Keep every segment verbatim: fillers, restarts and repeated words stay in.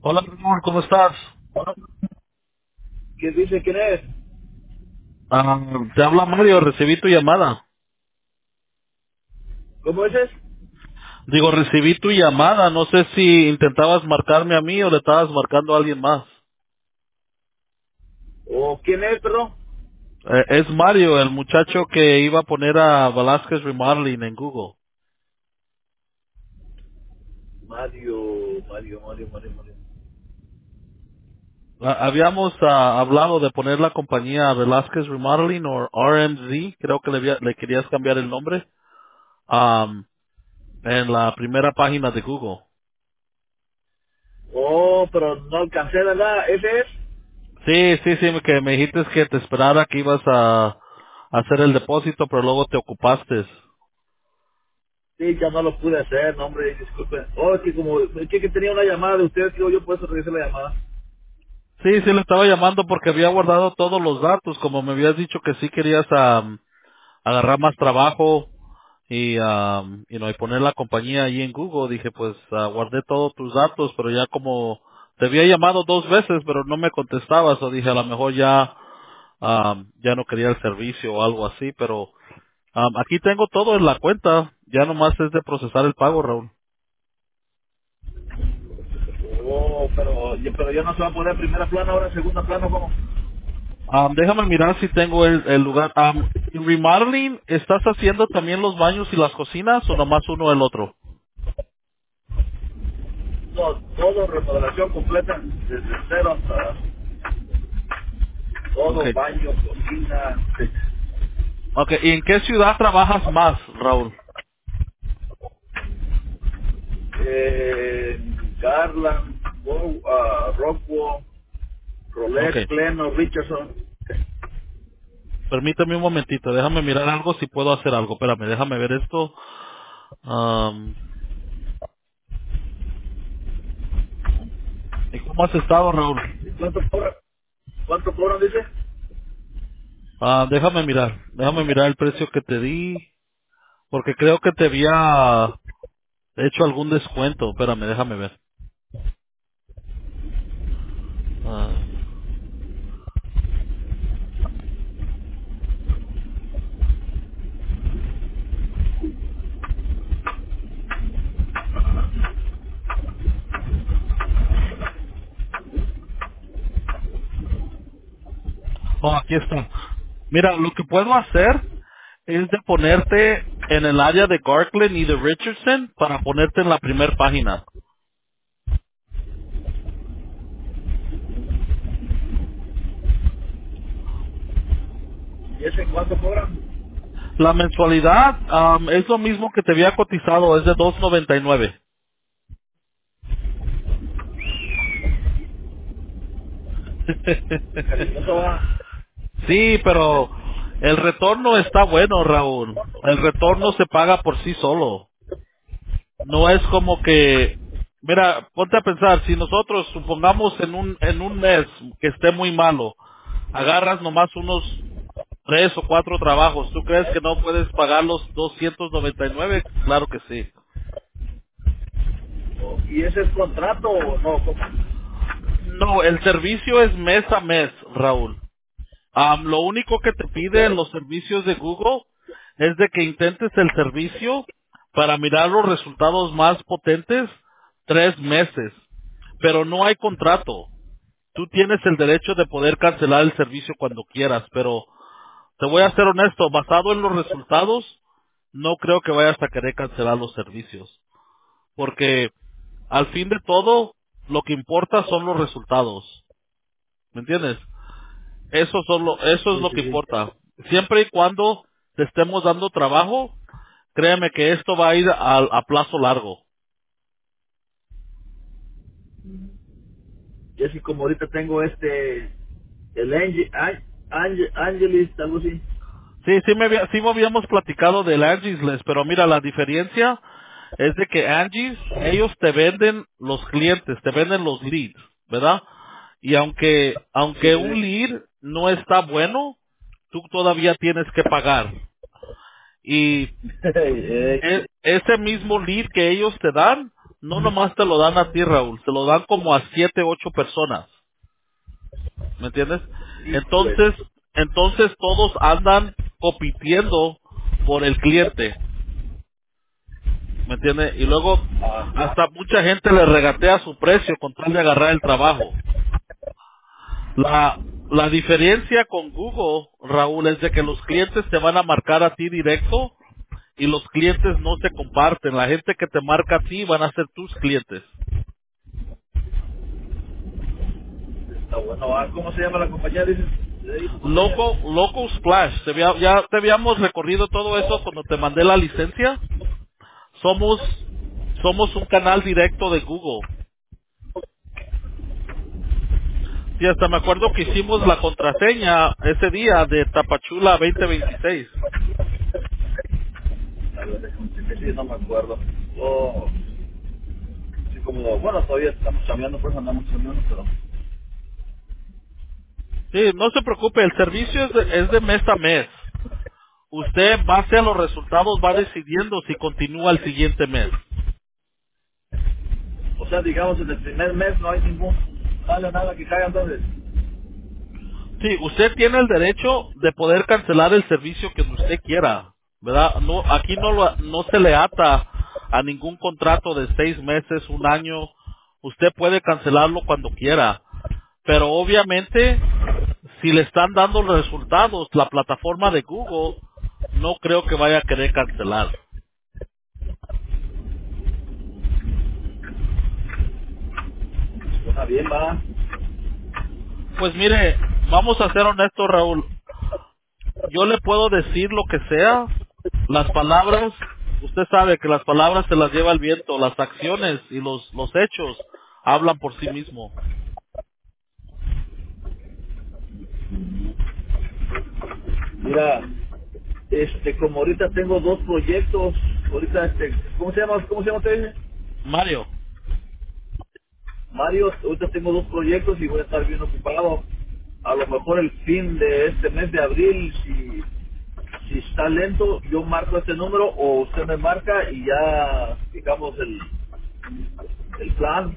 Hola, Ramón, ¿cómo estás? ¿Quién dice quién es? Ah, te habla Mario, recibí tu llamada. ¿Cómo es? Digo, recibí tu llamada, no sé si intentabas marcarme a mí o le estabas marcando a alguien más. ¿O quién es, perdón? Eh, es Mario, el muchacho que iba a poner a Velázquez Remodeling en Google. Mario, Mario, Mario, Mario, Mario. Ah, habíamos ah, hablado de poner la compañía Velázquez Remodeling o R M Z, creo que le, había- le querías cambiar el nombre, am, en la primera página de Google. Oh, pero no alcancé, ¿verdad? ¿Ese es? Sí, sí, sí, que me dijiste que te esperara que ibas a, a hacer el depósito, pero luego te ocupaste. Sí, ya no lo pude hacer, no, hombre, disculpen. Oh, es que como, es que, que tenía una llamada de ustedes, digo yo, por eso regresé la llamada. Sí, sí, le estaba llamando porque había guardado todos los datos, como me habías dicho que sí querías am, agarrar más trabajo y, am, you know, y poner la compañía ahí en Google. Dije, pues ah, guardé todos tus datos, pero ya como te había llamado dos veces, pero no me contestabas, o dije, a lo mejor ya am, ya no quería el servicio o algo así, pero am, aquí tengo todo en la cuenta, ya nomás es de procesar el pago, Raúl. Oh, pero, pero ya no se va a poner primera plana, ahora segunda plana, ¿cómo? Am, déjame mirar si tengo el, el lugar. Am, ¿en remodeling estás haciendo también los baños y las cocinas o nomás uno el otro? No, todo remodelación completa, desde cero hasta todo, Okay. baño, cocina, Okay. ¿Y en qué ciudad trabajas más, Raúl? eh, Garland, Wo- ah, Rockwell, Rolette, Okay. Pleno, Richardson. Permítame un momentito, déjame mirar algo si puedo hacer algo. Espérame, déjame ver esto. Am, ¿Y cómo has estado, Raúl? ¿Cuánto cobran? ¿Cuánto cobran, dice? Ah, déjame mirar, déjame mirar el precio que te di, porque creo que te había hecho algún descuento. Espérame, déjame ver. Ah, oh, aquí está. Mira, lo que puedo hacer es de ponerte en el área de Garkland y de Richardson para ponerte en la primera página. ¿Y ese cuánto cobran? La mensualidad am, es lo mismo que te había cotizado, es de dos noventa y nueve. Cariñoso va. Sí, pero el retorno está bueno, Raúl. El retorno se paga por sí solo. No es como que, mira, ponte a pensar, si nosotros supongamos en un en un mes que esté muy malo, agarras nomás unos tres o cuatro trabajos, ¿tú crees que no puedes pagar los doscientos noventa y nueve? Claro que sí. ¿Y ese es contrato o no? ¿Cómo? No, el servicio es mes a mes, Raúl. Am, lo único que te piden Pero, los servicios de Google es de que intentes el servicio para mirar los resultados más potentes tres meses. Pero no hay contrato. Tú tienes el derecho de poder cancelar el servicio cuando quieras, pero te voy a ser honesto, basado en los resultados, no creo que vayas a querer cancelar los servicios. Porque al fin de todo, lo que importa son los resultados. ¿Me entiendes? Eso, solo, eso es sí, lo sí, que sí. importa. Siempre y cuando te estemos dando trabajo, créeme que esto va a ir a, a plazo largo. Y así como ahorita tengo este, el Ange, An- Ange- Angelis, algo así. Sí, sí me, había- sí me habíamos platicado del Angie's List, pero mira, la diferencia es de que Angie's, ellos te venden los clientes, te venden los leads, ¿verdad? Y aunque, Sí, aunque sí, un sí. lead no está bueno, tú todavía tienes que pagar. Y Eh, e- ese mismo lead que ellos te dan, no nomás te lo dan a ti, Raúl, se lo dan como a siete, ocho personas, ¿me entiendes? Híjole. Entonces, entonces todos andan compitiendo por el cliente, ¿me entiendes? Y luego Ajá. hasta mucha gente le regatea su precio con tal de agarrar el trabajo. La, la diferencia con Google, Raúl, es de que los clientes te van a marcar a ti directo y los clientes no se comparten. La gente que te marca a ti van a ser tus clientes. Está bueno. Ah, ¿cómo se llama la compañía? Dices, ¿de ahí tu compañía? Loco, Loco Splash, te había- ya te habíamos recorrido todo eso cuando te mandé la licencia. Somos, somos un canal directo de Google. Sí, hasta me acuerdo que hicimos la contraseña ese día de Tapachula veinte veintiséis. A ver, déjame checar, sí, no me acuerdo. Oh, sí, como, bueno, todavía estamos cambiando, pues andamos cambiando, pero... Sí, no se preocupe, el servicio es de, es de mes a mes. Usted, en base a los resultados, va decidiendo si continúa el siguiente mes. O sea, digamos, en el primer mes no hay ningún... Nada, nada que caiga, entonces. Sí, usted tiene el derecho de poder cancelar el servicio que usted quiera, ¿verdad? No, aquí no, lo- no se le ata a ningún contrato de seis meses, un año. Usted puede cancelarlo cuando quiera. Pero obviamente, si le están dando los resultados, la plataforma de Google, no creo que vaya a querer cancelar. Está bien, va. Pues mire, vamos a ser honestos, Raúl. Yo le puedo decir lo que sea, las palabras, usted sabe que las palabras se las lleva el viento, las acciones y los, los hechos hablan por sí mismo. Mira, este, como ahorita tengo dos proyectos, ahorita, este, ¿cómo se llama? ¿Cómo se llama usted? Mario, Mario, ahorita tengo dos proyectos y voy a estar bien ocupado. A lo mejor el fin de este mes de abril, si, si está lento, yo marco este número o usted me marca y ya, digamos, el, el plan.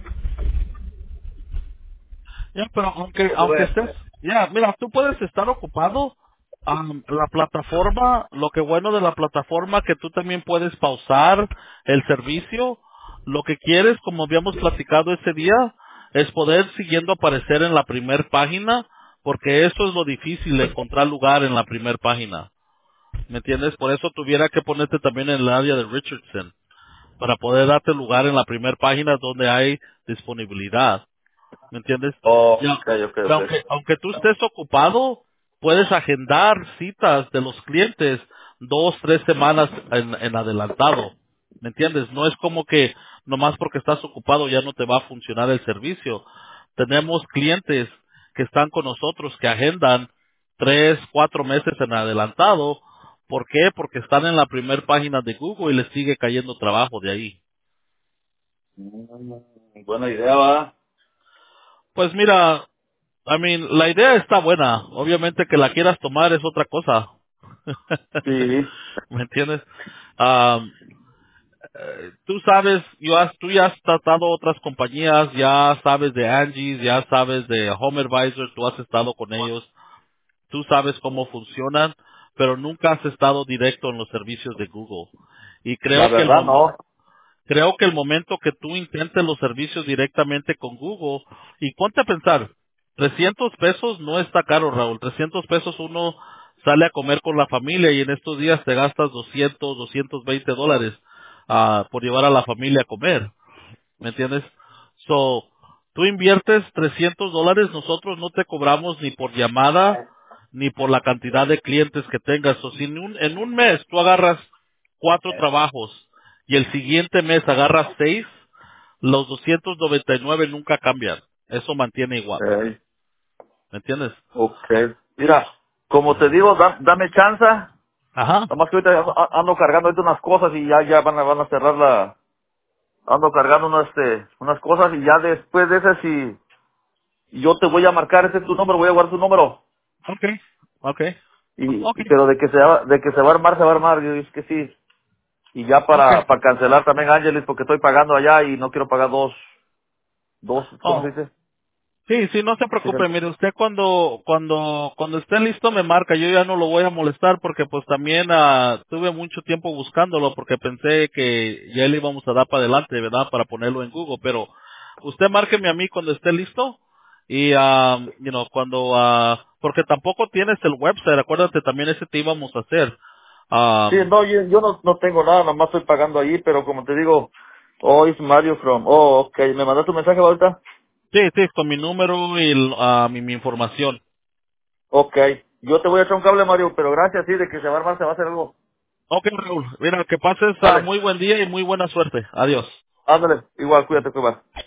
ya, pero aunque, ¿Cómo aunque ves? estés, ya, mira, tú puedes estar ocupado, am, la plataforma, lo que bueno de la plataforma que tú también puedes pausar el servicio, lo que quieres, como habíamos platicado ese día, es poder siguiendo aparecer en la primer página, porque eso es lo difícil de encontrar lugar en la primer página. ¿Me entiendes? Por eso tuviera que ponerte también en el área de Richardson, para poder darte lugar en la primera página donde hay disponibilidad. ¿Me entiendes? Oh, Ya, ok, ok, pero ok. aunque, aunque tú estés ocupado, puedes agendar citas de los clientes dos, tres semanas en, en adelantado. ¿Me entiendes? No es como que nomás porque estás ocupado ya no te va a funcionar el servicio. Tenemos clientes que están con nosotros que agendan tres, cuatro meses en adelantado. ¿Por qué? Porque están en la primera página de Google y les sigue cayendo trabajo de ahí. Mm, buena idea, va. Pues mira, I mean, la idea está buena. Obviamente que la quieras tomar es otra cosa. Sí. ¿Me entiendes? Am, eh, tú sabes, yo has- tú ya has tratado otras compañías, ya sabes de Angie's, ya sabes de Home Advisor, tú has estado con ellos, tú sabes cómo funcionan, pero nunca has estado directo en los servicios de Google. Y La creo que el verdad, momento no. Creo que el momento que tú intentes los servicios directamente con Google, y ponte a pensar, trescientos pesos no está caro, Raúl. trescientos pesos uno sale a comer con la familia y en estos días te gastas doscientos, doscientos veinte dólares ah, por llevar a la familia a comer. ¿Me entiendes? So, tú inviertes trescientos dólares, nosotros no te cobramos ni por llamada ni por la cantidad de clientes que tengas. O si en un, en un mes tú agarras cuatro trabajos y el siguiente mes agarras seis, los doscientos noventa y nueve nunca cambian. Eso mantiene igual. Ok. ¿Me entiendes? Ok. Mira, como te digo, da- dame chance. Ajá. Nomás que ahorita ando ando cargando ahorita unas cosas y ya ya van a, van a cerrar la... Ando cargando unas, este, unas cosas y ya después de ese si yo te voy a marcar, ese es tu número, voy a guardar tu número. Okay. Okay. Y, Okay. pero de que se va, de que se va a armar, se va a armar. Yo dije que sí. Y ya Okay. para, para cancelar también Ángeles, porque estoy pagando allá y no quiero pagar dos, dos, ¿cómo se Oh, dice? sí, sí, no se Sí, preocupe. Mire, usted cuando, cuando, cuando esté listo me marca. Yo ya no lo voy a molestar porque pues también ah, tuve mucho tiempo buscándolo porque pensé que ya le íbamos a dar para adelante, ¿verdad? Para ponerlo en Google. Pero usted márqueme a mí cuando esté listo y, ah, you know, cuando, ah, porque tampoco tienes el website. Acuérdate, también ese te íbamos a hacer. Ah, sí, no, yo, yo no, no tengo nada, nomás estoy pagando ahí, pero como te digo, oh, it's Mario from, oh, ok, ¿me mandaste tu mensaje ahorita? sí, sí, con mi número y el, ah, mi, mi información. Ok, yo te voy a echar un cable, Mario, pero gracias, sí, de que se va a armar, se va a hacer algo. Ok, Raúl. Mira, que pases ah, Dale, muy buen día y muy buena suerte. Adiós. ándale, igual, cuídate, que va.